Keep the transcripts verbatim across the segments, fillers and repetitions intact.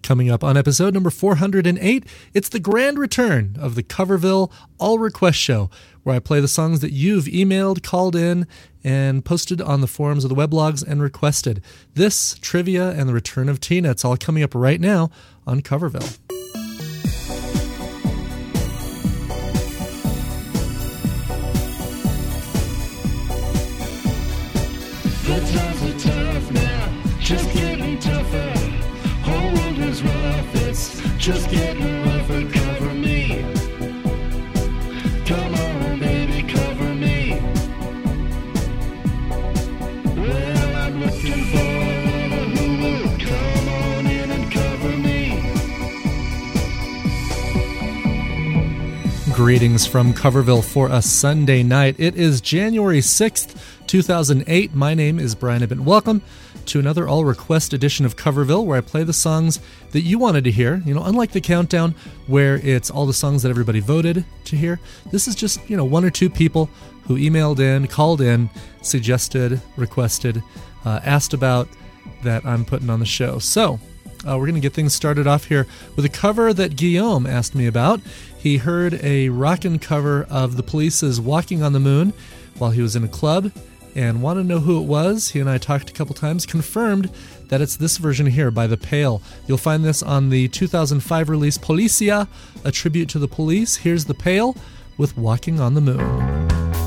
Coming up on episode number four hundred eight, it's the grand return of the Coverville All Request Show, where I play the songs that you've emailed, called in, and posted on the forums of the weblogs and requested. This, trivia, and the return of Tina, it's all coming up right now on Coverville. The times are tough now, just getting tougher. Whole world is rough, it's just getting rougher. Cover me. Come on, baby, cover me. Well, I'm looking for who will come on in and cover me. Greetings from Coverville for a Sunday night. It is January sixth, two thousand eight. My name is Brian Ibbott. Welcome to another all-request edition of Coverville, where I play the songs that you wanted to hear. You know, unlike the countdown, where it's all the songs that everybody voted to hear, this is just, you know, one or two people who emailed in, called in, suggested, requested, uh, asked about that I'm putting on the show. So, uh, we're going to get things started off here with a cover that Guillaume asked me about. He heard a rockin' cover of The Police's Walking on the Moon while he was in a club, and wanted to know who it was. He and I talked a couple times, confirmed that it's this version here by The Pale. You'll find this on the two thousand five release Policia, a tribute to the Police. Here's The Pale with Walking on the Moon.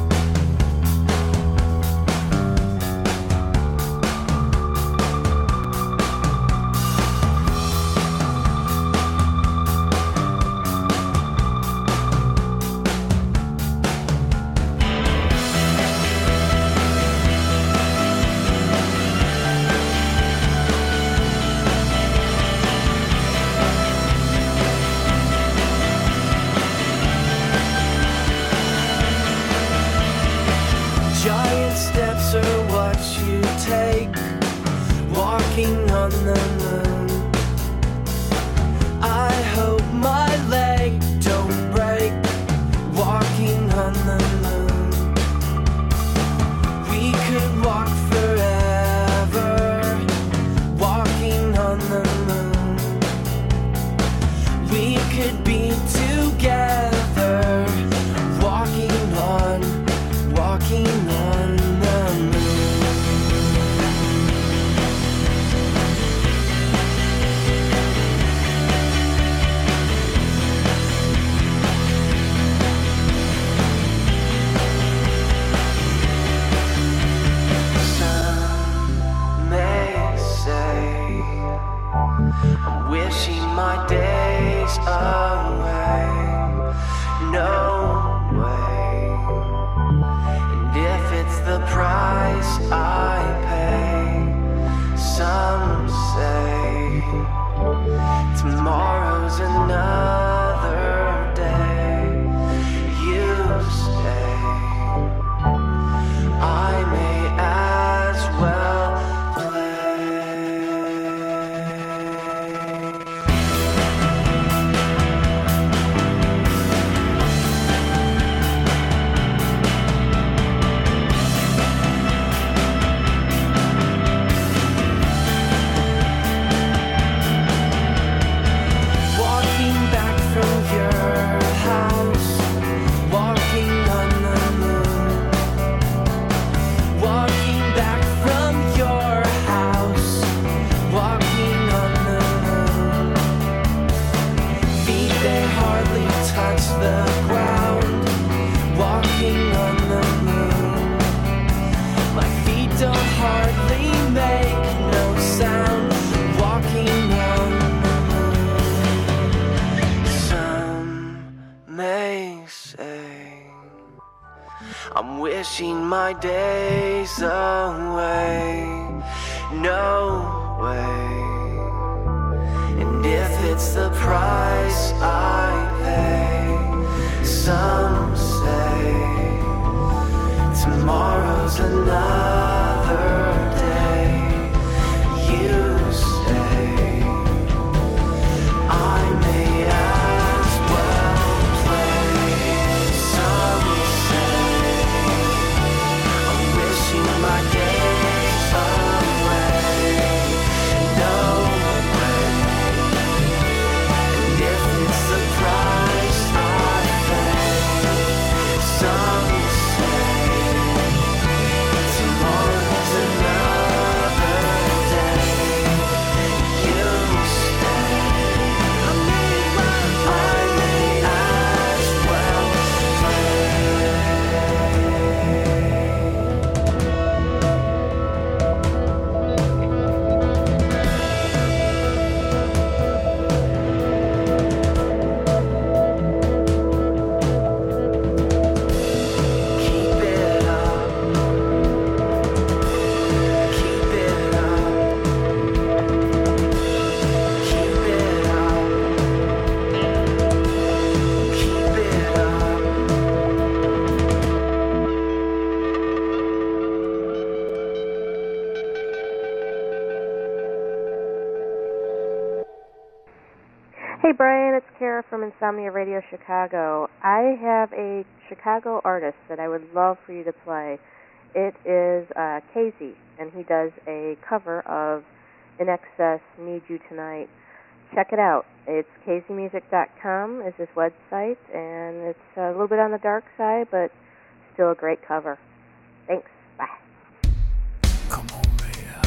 Wishing my days away, no way. And if it's the price I pay, some say tomorrow's another day. You say I may as well play. Some say I'm wishing my days away. No way. Hey Brian, it's Kara from Insomnia Radio Chicago. I have a Chicago artist that I would love for you to play. It is uh, Casey, and he does a cover of In Excess, Need You Tonight. Check it out. It's casey music dot com is his website, and it's a little bit on the dark side, but still a great cover. Thanks. Bye. Come over here.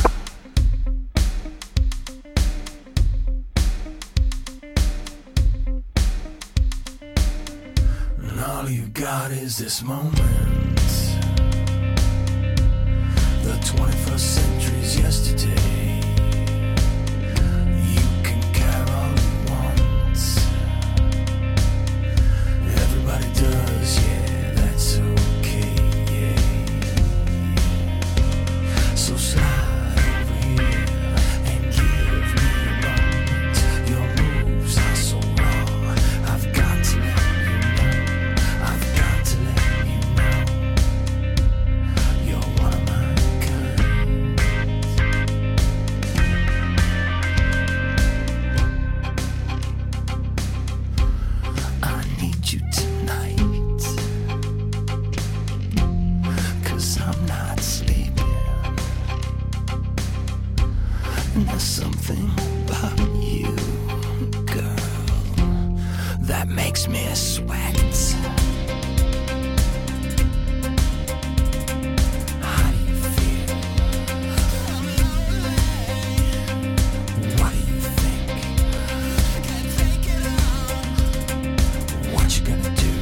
And all you got is this moment. The twenty-first century's yesterday. You can care all you want. Everybody does, yeah, that's okay, yeah. So slide over here and give me a moment. Your moves are so raw. I've got to let you know. I've got to let you know. You're one of my kind. I need you tonight. 'Cause I'm not sleeping. And there's something about you, girl, that makes me sweat. How do you feel? What do you think? What you gonna do?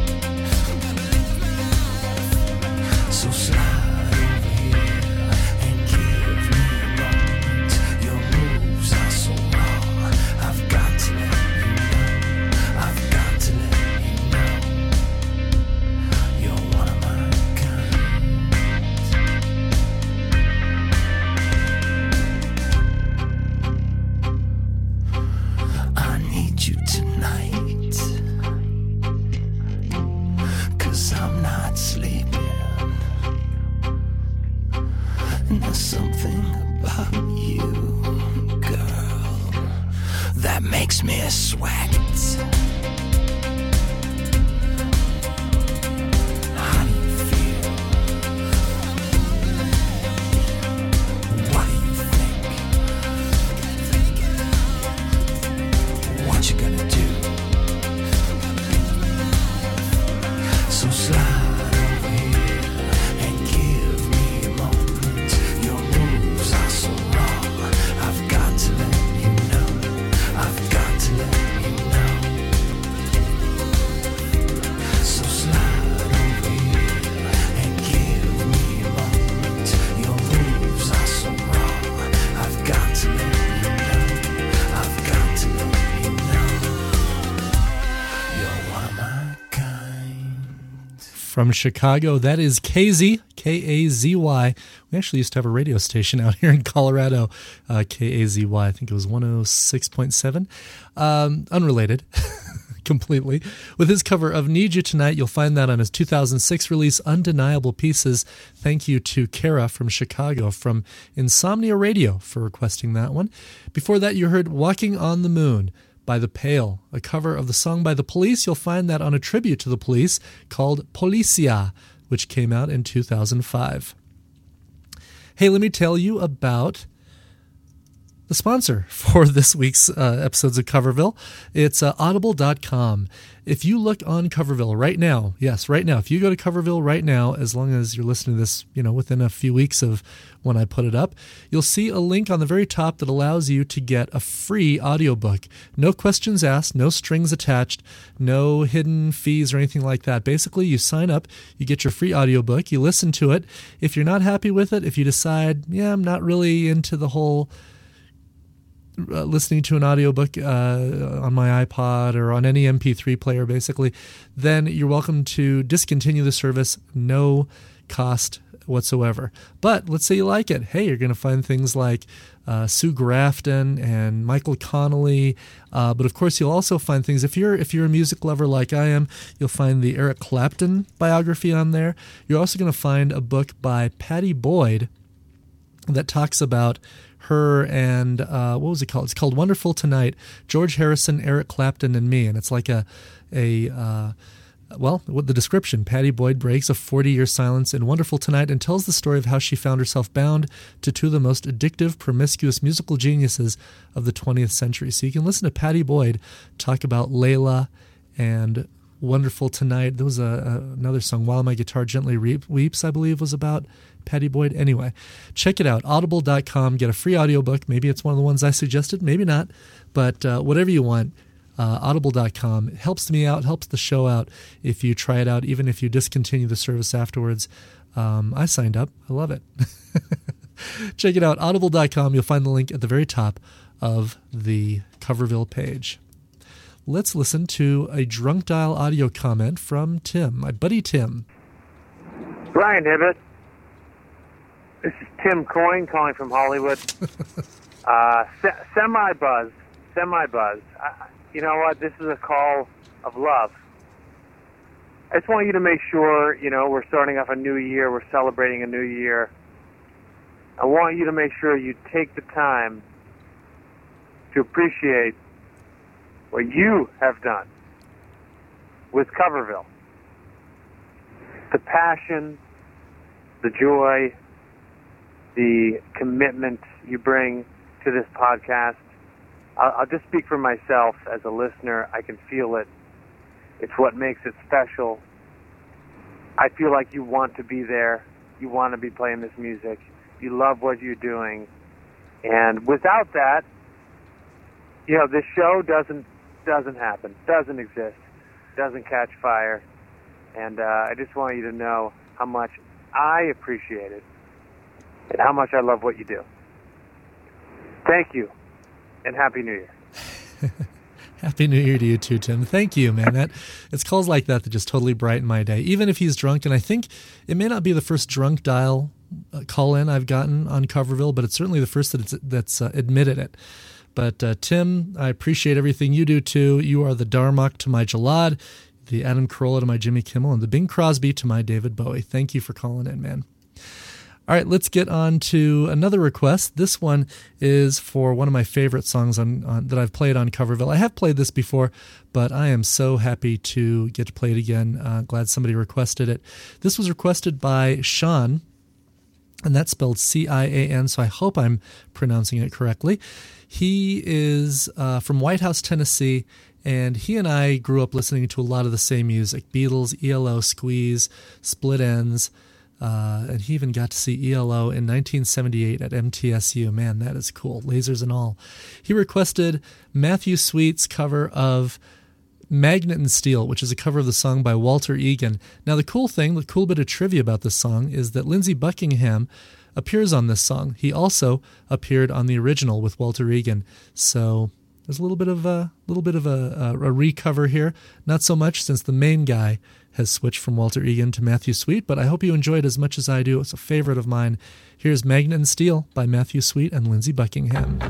So slide over here and give me a moment. Your moves are so raw. I've got to let you know. I've got to let you know. You're one of my kind. I need you tonight. 'Cause I'm not sleeping. And there's something about you, girl, that makes me sweat. How do you feel? What do you think? What you gonna do? So slide over here and give me a moment. Your moves are so raw. I've got to let you know. I've got to let you know. So slide over here and give me a moment. Your moves are so raw. I've got to let you know. I've got to let you know. You're one of my kind. From Chicago, that is K Z, K A Z Y. We actually used to have a radio station out here in Colorado, uh, K A Z Y. I think it was one oh six point seven. Um, unrelated, completely. With his cover of Need You Tonight, you'll find that on his two thousand six release, Undeniable Pieces. Thank you to Kara from Chicago from Insomnia Radio for requesting that one. Before that, you heard Walking on the Moon by The Pale, a cover of the song by The Police. You'll find that on a tribute to The Police called Policia, which came out in two thousand five. Hey, let me tell you about the sponsor for this week's uh, episodes of Coverville. It's uh, audible dot com. If you look on Coverville right now, yes, right now, if you go to Coverville right now, as long as you're listening to this, you know, within a few weeks of when I put it up, you'll see a link on the very top that allows you to get a free audiobook. No questions asked, no strings attached, no hidden fees or anything like that. Basically, you sign up, you get your free audiobook, you listen to it. If you're not happy with it, if you decide, yeah, I'm not really into the whole Uh, listening to an audiobook uh, on my iPod or on any M P three player, basically, then you're welcome to discontinue the service, no cost whatsoever. But let's say you like it. Hey, you're going to find things like uh, Sue Grafton and Michael Connolly. Uh, but of course, you'll also find things, if you're if you're a music lover like I am, you'll find the Eric Clapton biography on there. You're also going to find a book by Patty Boyd that talks about her and uh, what was it called? It's called Wonderful Tonight. George Harrison, Eric Clapton, and me. And it's like a a uh, well, what the description: Pattie Boyd breaks a forty-year silence in Wonderful Tonight and tells the story of how she found herself bound to two of the most addictive, promiscuous musical geniuses of the twentieth century. So you can listen to Pattie Boyd talk about Layla and Wonderful Tonight. There was a, a, another song, While My Guitar Gently Weeps, I believe, was about Pattie Boyd. Anyway, check it out, audible dot com. Get a free audiobook. Maybe it's one of the ones I suggested, maybe not. But uh, whatever you want, uh, audible dot com. It helps me out, helps the show out if you try it out, even if you discontinue the service afterwards. Um, I signed up. I love it. Check it out, audible dot com. You'll find the link at the very top of the Coverville page. Let's listen to a Drunk Dial audio comment from Tim, my buddy Tim. Brian Hibbett, this is Tim Coyne calling from Hollywood. uh, se- semi-buzz, semi-buzz. I, you know what? This is a call of love. I just want you to make sure, you know, we're starting off a new year. We're celebrating a new year. I want you to make sure you take the time to appreciate what you have done with Coverville. The passion, the joy, the commitment you bring to this podcast. I'll, I'll just speak for myself as a listener. I can feel it. It's what makes it special. I feel like you want to be there. You want to be playing this music. You love what you're doing. And without that, you know, this show doesn't doesn't happen, doesn't exist, doesn't catch fire. And uh, I just want you to know how much I appreciate it and how much I love what you do. Thank you, and Happy New Year. Happy New Year to you too, Tim. Thank you, man. That it's calls like that that just totally brighten my day, even if he's drunk. And I think it may not be the first drunk dial uh, call-in I've gotten on Coverville, but it's certainly the first that it's, that's uh, admitted it. But uh, Tim, I appreciate everything you do too. You are the Darmok to my Jalad, the Adam Carolla to my Jimmy Kimmel, and the Bing Crosby to my David Bowie. Thank you for calling in, man. All right, let's get on to another request. This one is for one of my favorite songs on, on that I've played on Coverville. I have played this before, but I am so happy to get to play it again. Uh, glad somebody requested it. This was requested by Sean, and that's spelled C I A N, so I hope I'm pronouncing it correctly. He is uh, from White House, Tennessee, and he and I grew up listening to a lot of the same music: Beatles, E L O, Squeeze, Split Enz, uh, and he even got to see E L O in nineteen seventy-eight at M T S U. Man, that is cool, lasers and all. He requested Matthew Sweet's cover of Magnet and Steel, which is a cover of the song by Walter Egan. Now, the cool thing, the cool bit of trivia about this song is that Lindsey Buckingham appears on this song. He also appeared on the original with Walter Egan. So there's a little bit of a little bit of a, a, a recover here. Not so much since the main guy has switched from Walter Egan to Matthew Sweet, but I hope you enjoyed it as much as I do. It's a favorite of mine. Here's Magnet and Steel by Matthew Sweet and Lindsey Buckingham.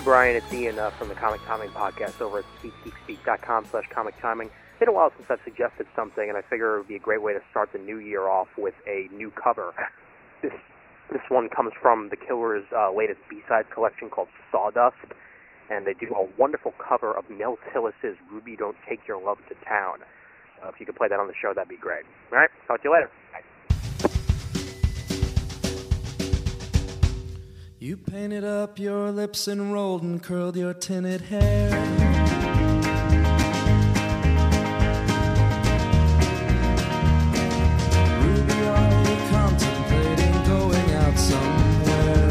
Brian, it's Ian uh, from the Comic Timing Podcast over at speakgeekspeak.com slash comic timing. It's been a while since I've suggested something, and I figure it would be a great way to start the new year off with a new cover. This this one comes from The Killer's uh, latest B-Sides collection called Sawdust, and they do a wonderful cover of Mel Tillis's Ruby Don't Take Your Love to Town. Uh, if you could play that on the show, that'd be great. All right, talk to you later. Bye. You painted up your lips and rolled and curled your tinted hair. Ruby, are you contemplating going out somewhere?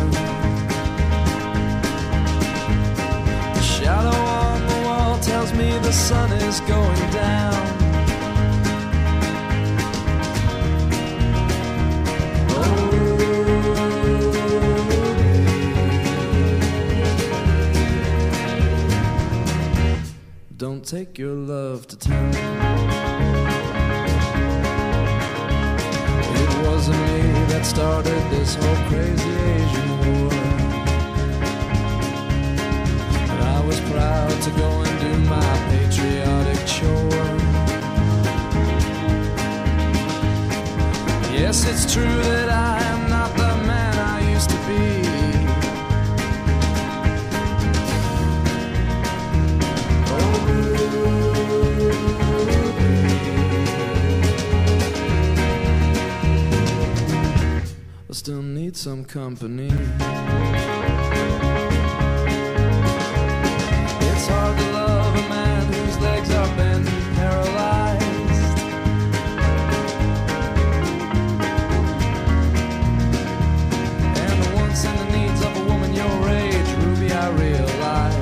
The shadow on the wall tells me the sun is going down. Don't take your love to town. It wasn't me that started this whole crazy Asian war, and I was proud to go and do my patriotic chore. Yes, it's true that I am not the man I used to be. I still need some company. It's hard to love a man whose legs are bent and paralyzed. And the wants and the needs of a woman your age, Ruby, I realize.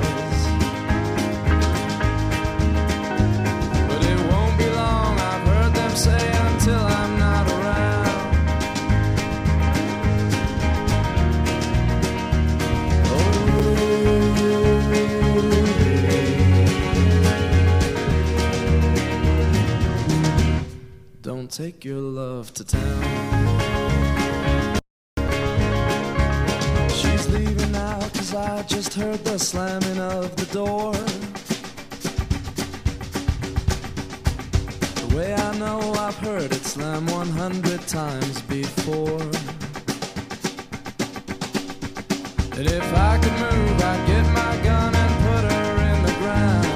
But it won't be long, I've heard them say, until I'm not around. Don't take your love to town. She's leaving now, cause I just heard the slamming of the door. The way I know I've heard it slam one hundred times before. That if I could move, I'd get my gun and put her in the ground.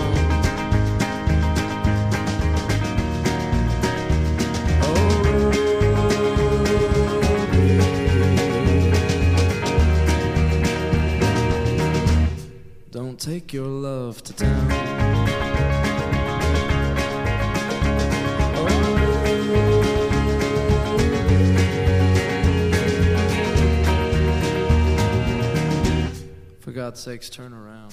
Don't take your love to town. Oh, for God's sakes, turn around.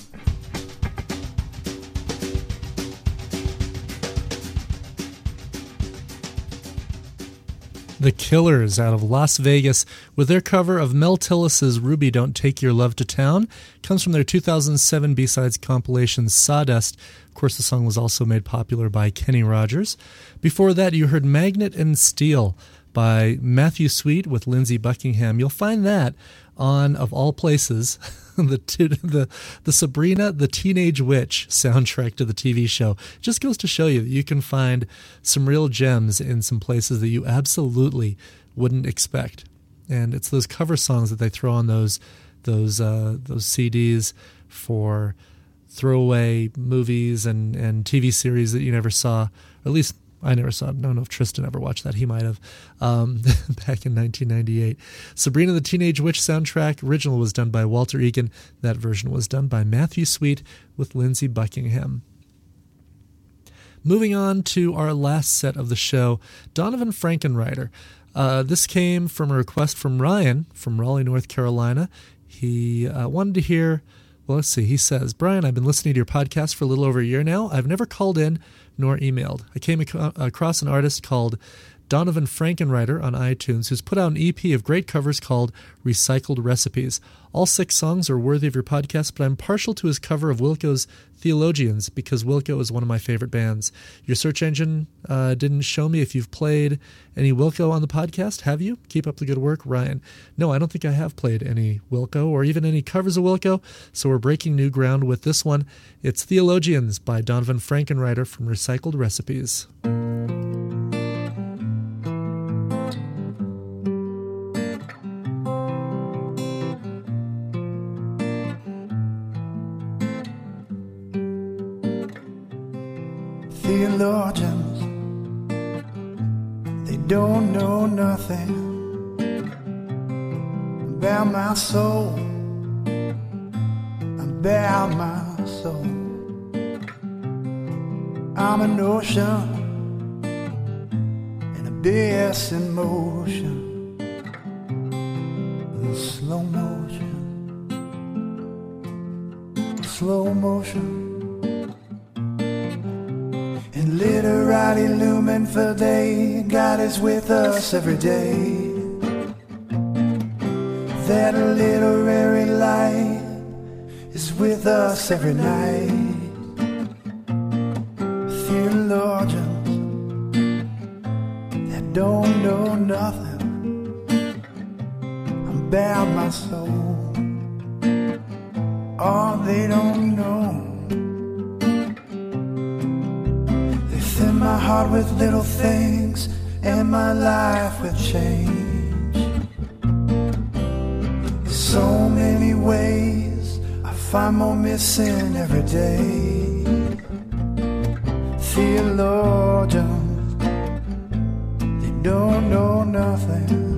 The Killers out of Las Vegas with their cover of Mel Tillis's Ruby Don't Take Your Love to Town. Comes from their two thousand seven B-Sides compilation Sawdust. Of course, the song was also made popular by Kenny Rogers. Before that, you heard Magnet and Steel by Matthew Sweet with Lindsey Buckingham. You'll find that on, of all places, the the the Sabrina the Teenage Witch soundtrack to the T V show. Just goes to show you that you can find some real gems in some places that you absolutely wouldn't expect. And it's those cover songs that they throw on those those uh, those C Ds for throwaway movies and, and T V series that you never saw, or at least I never saw it. I don't know if Tristan ever watched that. He might have. Um, back in nineteen ninety-eight. Sabrina the Teenage Witch soundtrack. Original was done by Walter Egan. That version was done by Matthew Sweet with Lindsey Buckingham. Moving on to our last set of the show, Donovan Frankenreiter. Uh, this came from a request from Ryan from Raleigh, North Carolina. He uh, wanted to hear, well, let's see. He says, Brian, I've been listening to your podcast for a little over a year now. I've never called in nor emailed. I came ac- across an artist called Donovan Frankenreiter on iTunes, who's put out an E P of great covers called Recycled Recipes. All six songs are worthy of your podcast, but I'm partial to his cover of Wilco's Theologians because Wilco is one of my favorite bands. Your search engine uh, didn't show me if you've played any Wilco on the podcast. Have you? Keep up the good work, Ryan. No, I don't think I have played any Wilco or even any covers of Wilco, so we're breaking new ground with this one. It's Theologians by Donovan Frankenreiter from Recycled Recipes. Theologians, they don't know nothing about my soul, about my soul. I'm an ocean, an abyss in motion, in slow motion, slow motion. And literally looming for day, God is with us every day. That literary light is with us every night. Theologians that don't know nothing about my soul. Oh, they don't know. They fill my heart with little things and my life with change. So many ways I find more missing every day. Theologians, they don't know nothing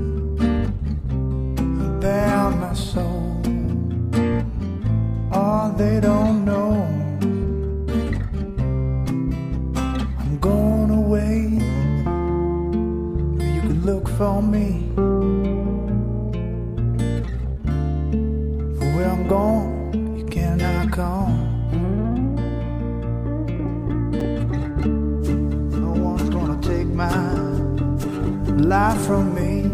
about my soul. Oh, they don't know. I'm going away where you can look for me. Where I'm gone, you cannot come. No one's gonna take my life from me.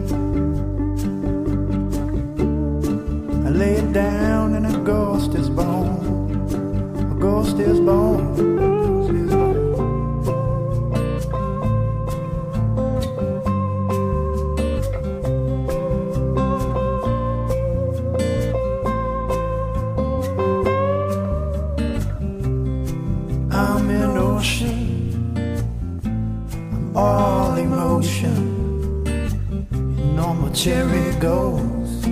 I lay it down and a ghost is born. A ghost is born. A ghost is born. All emotion, you know my cherry ghost,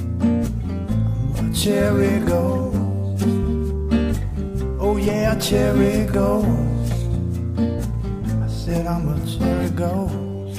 my cherry ghost. Oh yeah, cherry ghost. I said I'm a cherry ghost.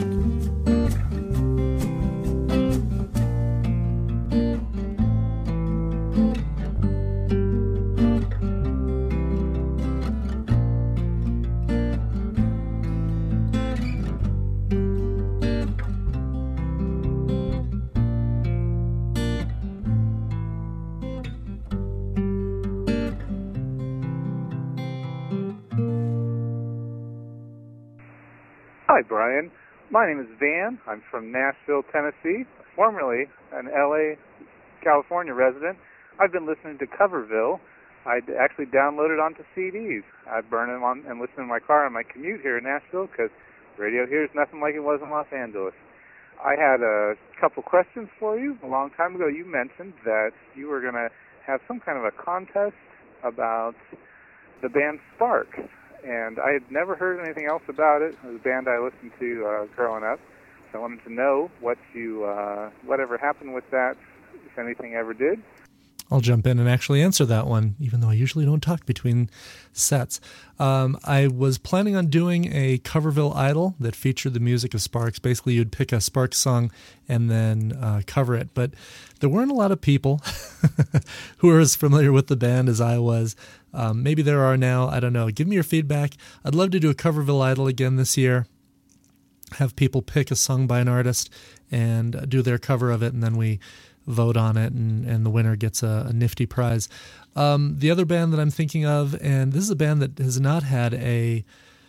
Hi, Brian. My name is Van. I'm from Nashville, Tennessee, formerly an L A, California resident. I've been listening to Coverville. I actually downloaded onto C Ds. I burn them on and listen in my car on my commute here in Nashville because radio here is nothing like it was in Los Angeles. I had a couple questions for you. A long time ago, you mentioned that you were going to have some kind of a contest about the band Spark. And I had never heard anything else about it. It was a band I listened to uh, growing up. So I wanted to know what you, uh, whatever happened with that, if anything ever did. I'll jump in and actually answer that one, even though I usually don't talk between sets. Um, I was planning on doing a Coverville Idol that featured the music of Sparks. Basically, you'd pick a Sparks song and then uh, cover it. But there weren't a lot of people who are as familiar with the band as I was. Um, maybe there are now. I don't know. Give me your feedback. I'd love to do a Coverville Idol again this year. Have people pick a song by an artist and do their cover of it, and then we vote on it, and, and the winner gets a, a nifty prize. Um, the other band that I'm thinking of, and this is a band that has not had a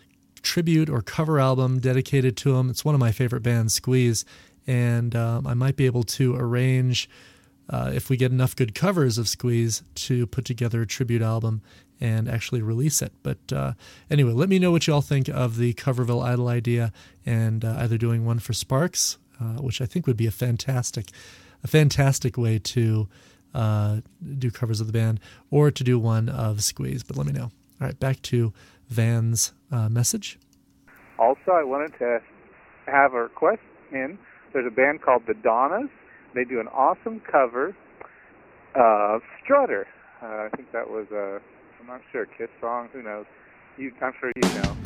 tribute or cover album dedicated to them. It's one of my favorite bands, Squeeze, and um, I might be able to arrange, uh, if we get enough good covers of Squeeze, to put together a tribute album and actually release it. But uh, anyway, let me know what you all think of the Coverville Idol idea, and uh, either doing one for Sparks, uh, which I think would be a fantastic, a fantastic way to uh, do covers of the band, or to do one of Squeeze. But let me know. All right, back to Van's uh, message. Also, I wanted to have a request in. There's a band called The Donnas. They do an awesome cover of Strutter. Uh, I think that was a, I'm not sure, Kiss song. Who knows? You, I'm sure you know.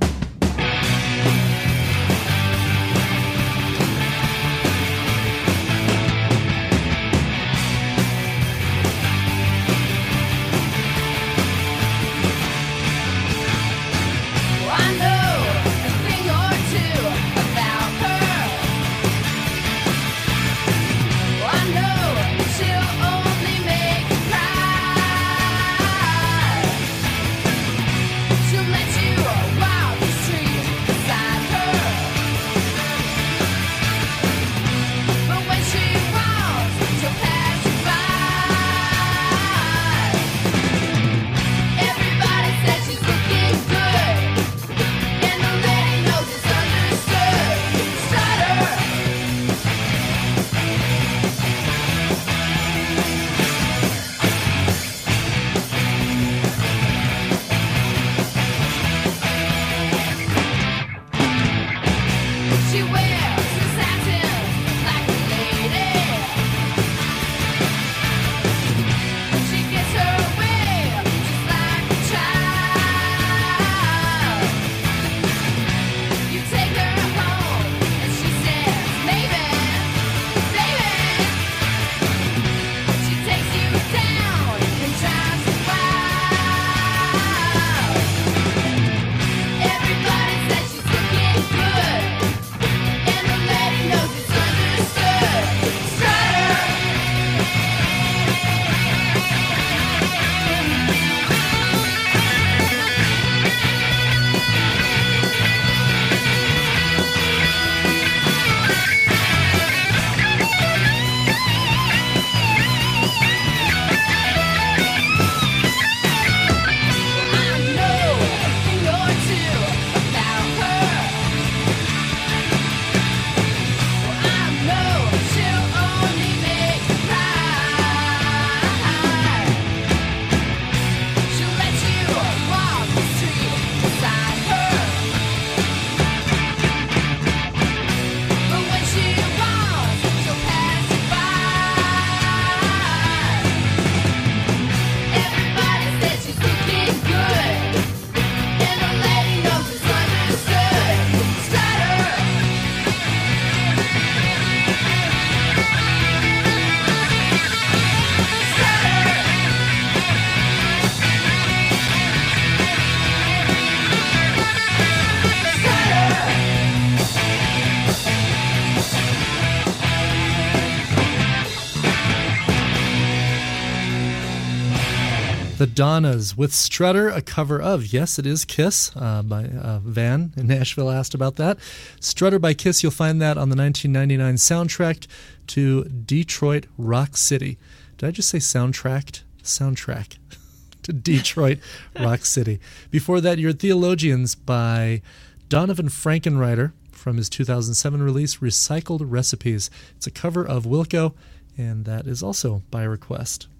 The Donnas with Strutter, a cover of Yes, It Is Kiss uh, by uh, Van in Nashville asked about that. Strutter by Kiss, you'll find that on the nineteen ninety-nine soundtrack to Detroit Rock City. Did I just say soundtracked? Soundtrack to Detroit Rock City. Before that, your Theologians by Donovan Frankenreiter from his two thousand seven release, Recycled Recipes. It's a cover of Wilco, and that is also by request.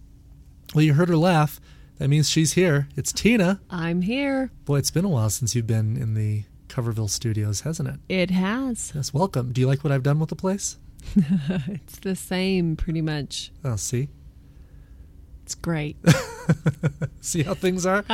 Well, you heard her laugh. That means she's here. It's Tina. I'm here. Boy, it's been a while since you've been in the Coverville studios, hasn't it? It has. Yes, welcome. Do you like what I've done with the place? It's the same, pretty much. Oh, see? It's great. See how things are?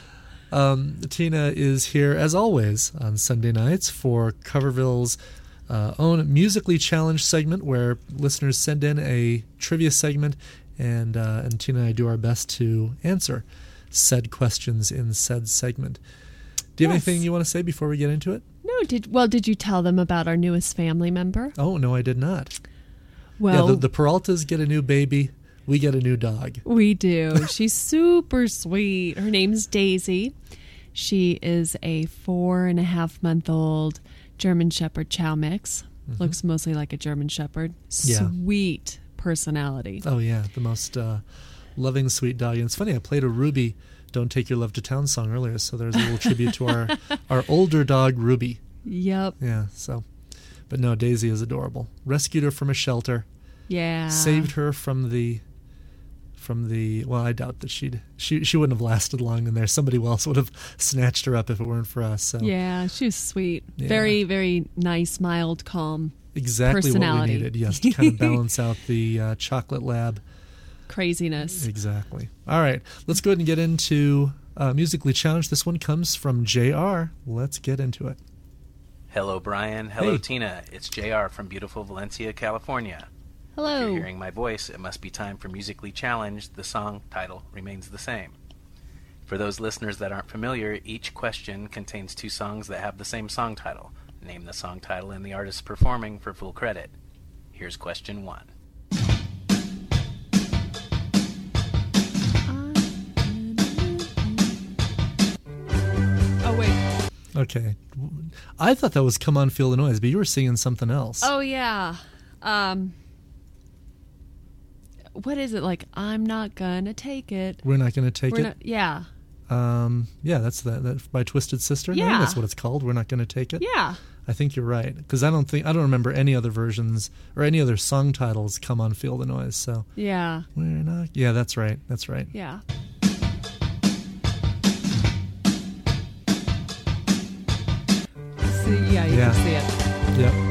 um, Tina is here, as always, on Sunday nights for Coverville's uh, own Musically Challenged segment, where listeners send in a trivia segment, and uh, and Tina and I do our best to answer said questions in said segment. Do you have Yes. anything you want to say before we get into it? No, did well, did you tell them about our newest family member? Oh, no, I did not. Well, yeah, the, the Peraltas get a new baby. We get a new dog. we do. She's super sweet. Her name's Daisy, She is a four and a half month old German Shepherd Chow mix. Mm-hmm. Looks mostly like a German Shepherd. Yeah. Sweet personality. Oh, yeah. The most uh, loving, sweet dog. And it's funny, I played a Ruby Don't Take Your Love to Town song earlier, so there's a little tribute to our, our older dog, Ruby. Yep. Yeah, so. But no, Daisy is adorable. Rescued her from a shelter. Yeah. Saved her from the... From the well, I doubt that she'd she she wouldn't have lasted long in there. Somebody else would have snatched her up if it weren't for us. So yeah, she was sweet. Yeah. Very, very nice, mild, calm. Exactly personality. What we needed. Yes, to kind of balance out the uh, chocolate lab craziness. Exactly. All right, let's go ahead and get into uh, Musically Challenged. This one comes from J R. Let's get into it. Hello, Brian. Hello, Hey. Tina. It's J R from beautiful Valencia, California. If Hello. you're hearing my voice, it must be time for Musically Challenged. The song title remains the same. For those listeners that aren't familiar, each question contains two songs that have the same song title. Name the song title and the artist performing for full credit. Here's question one. Oh, wait. Okay, I thought that was "Come On, Feel the Noise," but you were singing something else. Oh, yeah. Um, what is it? Like, I'm not gonna take it. We're not going to take We're it. not, yeah. Um, yeah, that's that, that by Twisted Sister. I think Yeah. that's what it's called. We're not going to take it. Yeah. I think you're right because I don't think I don't remember any other versions or any other song titles. Come on, feel the noise. So Yeah. we're not. Yeah, that's right. That's right. Yeah. See, yeah, you Yeah. can see it. Yep.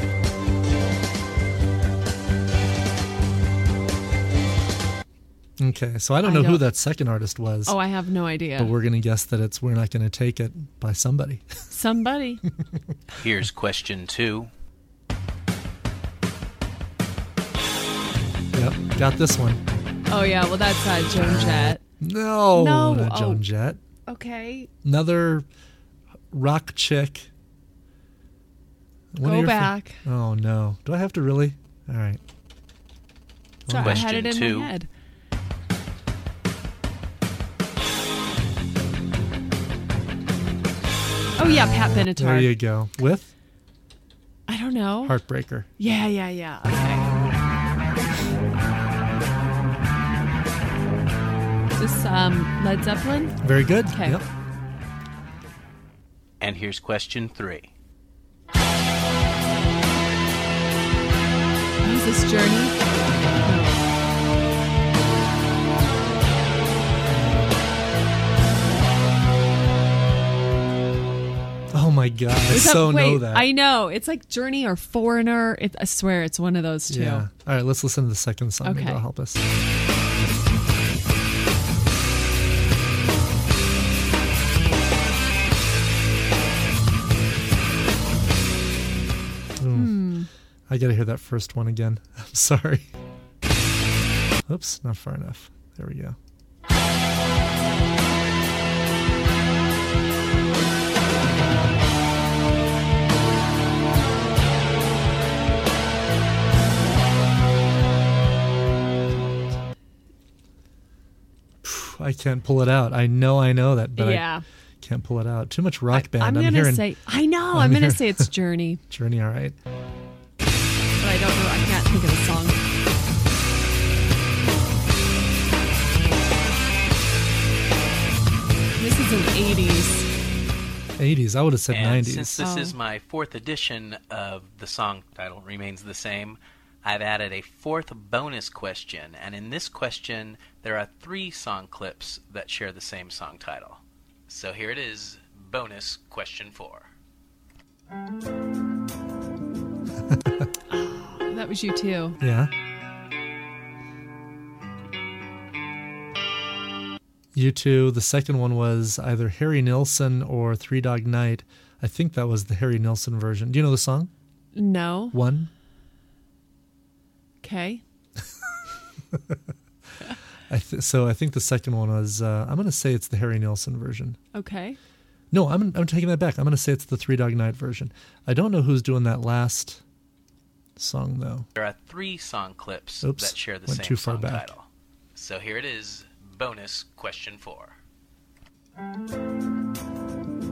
Okay, so I don't I know who don't- that second artist was. Oh, I have no idea. But we're going to guess that it's "We're Not Going to Take It" by somebody. Somebody. Here's question two. Yep, got this one. Oh, yeah. Well, that's uh, Joan Jett. No, No, not oh. Joan Jett. Okay. Another rock chick. One of Go your fa- back. oh no! Do I have to really? All right. Sorry, I had it in Question two. my head. Oh, yeah, Pat Benatar. There you go. With I don't know. Heartbreaker. Yeah, yeah, yeah. Okay. Is this um, Led Zeppelin? Very good. Okay. Yep. And here's question three. Is this Journey? Oh my God! I Is that- so wait, know that. I know. It's like Journey or Foreigner. It, I swear it's one of those two. Yeah. All right. Let's listen to the second song. Maybe Okay. that'll help us. Ooh. I got to hear that first one again. I'm sorry. Oops, not far enough. There we go. I can't pull it out. I know I know that, but Yeah. I can't pull it out. Too much rock band. I'm I'm, gonna hearing say. I know. I'm I'm, gonna hearing- say it's Journey, Journey, all right. but I don't know. I can't think of the song. This is an eighties. eighties. I would have said And nineties. since this Oh. is my fourth edition of the song title remains the same, I've added a fourth bonus question. And in this question, there are three song clips that share the same song title. So here it is, bonus question four. That was you too. Yeah. You two. The second one was either Harry Nilsson or Three Dog Night. I think that was the Harry Nilsson version. Do you know the song? No. One? Okay. I th- so I think the second one was, uh, I'm going to say it's the Harry Nilsson version. Okay. No, I'm I'm taking that back. I'm going to say it's the Three Dog Night version. I don't know who's doing that last song, though. There are three song clips Oops, that share the went same too far song back. title. So here it is, bonus question four.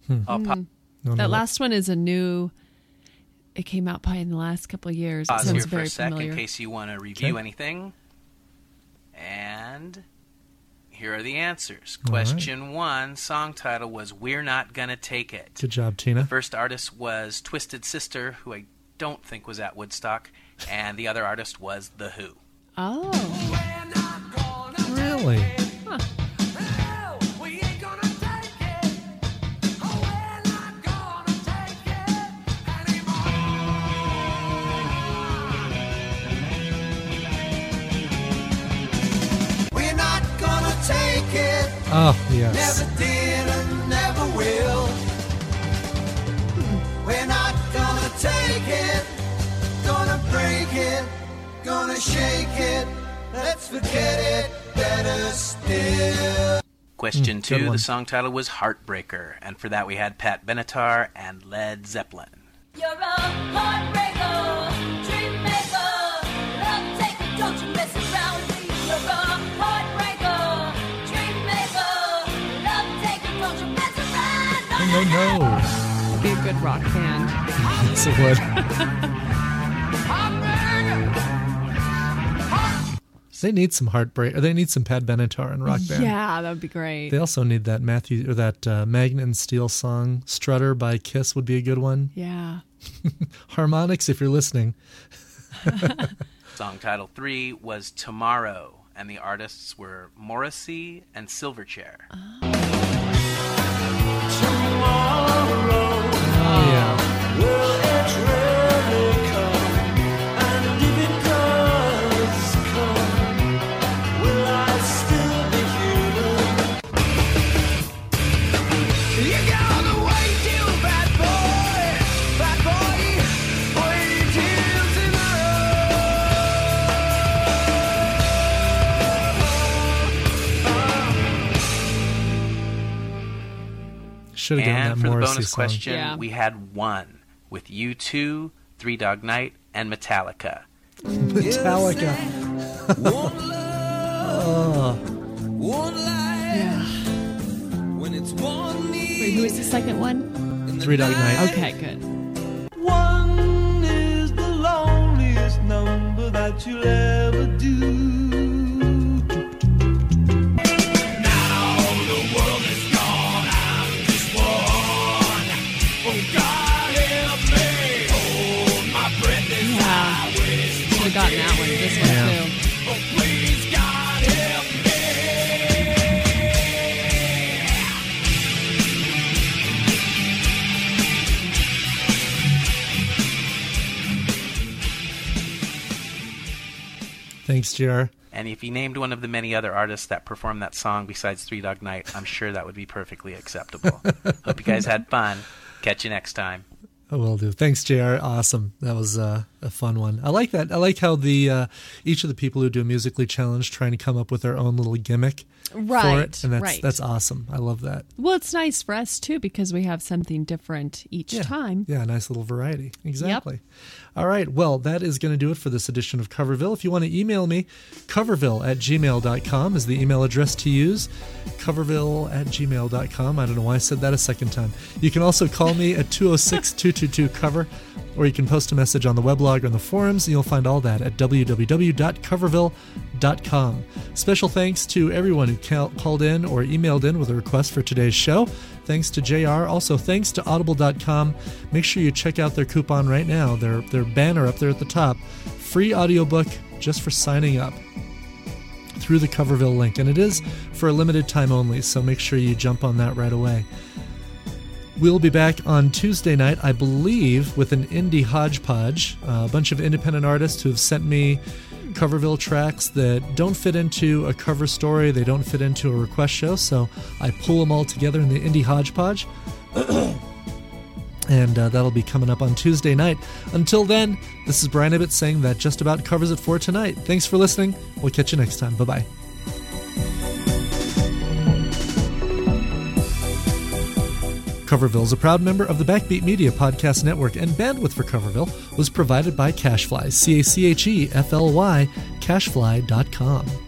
Hmm. I'll pa- Mm. No, no, That no. last one is a new. It came out probably in the last couple of years. It pause sounds here for very a sec familiar. in case you want to review Okay. anything. And here are the answers. All right. Question one, song title was We're Not Gonna Take It. Good job, Tina. First artist was Twisted Sister, who I don't think was at Woodstock, and the other artist was The Who. Oh. Really? Huh. We're not gonna take it. Oh, yes. Never did and never will. We're not gonna take it. Gonna break it. Gonna shake it. Let's forget it. Better still. Question Mm, good two, one. the song title was Heartbreaker, and for that we had Pat Benatar and Led Zeppelin. You're a heartbreaker, dream maker, love taker, don't you mess around with me. You're a heartbreaker, dream maker, love taker, don't you mess around. Oh, no, no. Be a good rock band. Yes, it would. They need some heartbreak. Or they need some Pat Benatar and Rock Band. Yeah, that would be great. They also need that Matthew or that uh, Magnet and Steel song. Strutter by Kiss would be a good one. Yeah. Harmonix, if you're listening. Song title three was Tomorrow, and the artists were Morrissey and Silverchair. Oh, yeah. Should have gotten And that for the Morrissey bonus song. question, Yeah. we had one with U two, Three Dog Night, and Metallica. Metallica. Oh, Yeah. Wait, who was the second one? Three Dog Night. Okay, good. One is the loneliest number that you'll ever do. Now the world is gone, I'm just one. Oh, God help me, hold my breath as Yeah. I wish. Should have gotten that one. This one, Yeah. too. Oh, please, God help me. Thanks, J R. And if you named one of the many other artists that performed that song besides Three Dog Night, I'm sure that would be perfectly acceptable. Hope you guys had fun. Catch you next time. I will do. Thanks, J R. Awesome. That was uh, a fun one. I like that. I like how the uh, each of the people who do Musically Challenged trying to come up with their own little gimmick for Right, it, and that's right. that's awesome. I love that. Well, it's nice for us, too, because we have something different each Yeah. time. Yeah, nice little variety. Exactly. All right. Well, that is going to do it for this edition of Coverville. If you want to email me, coverville at gmail dot com is the email address to use. Coverville at gmail dot com. I don't know why I said that a second time. You can also call me at two oh six, two two two, cover, or you can post a message on the weblog or on the forums, and you'll find all that at w w w dot coverville dot com. Special thanks to everyone who cal- called in or emailed in with a request for today's show. Thanks to J R. Also, thanks to audible dot com. Make sure you check out their coupon right now. Their, their banner up there at the top. Free audiobook just for signing up through the Coverville link. And it is for a limited time only, so make sure you jump on that right away. We'll be back on Tuesday night, I believe, with an indie hodgepodge. Uh, a bunch of independent artists who have sent me Coverville tracks that don't fit into a cover story, they don't fit into a request show, so I pull them all together in the indie hodgepodge. And uh, that'll be coming up on Tuesday night. Until then, this is Brian Ibbett saying that just about covers it for tonight. Thanks for listening. We'll catch you next time. Bye-bye. Coverville is a proud member of the Backbeat Media Podcast Network, and bandwidth for Coverville was provided by Cashfly, C A C H E F L Y, cashfly dot com.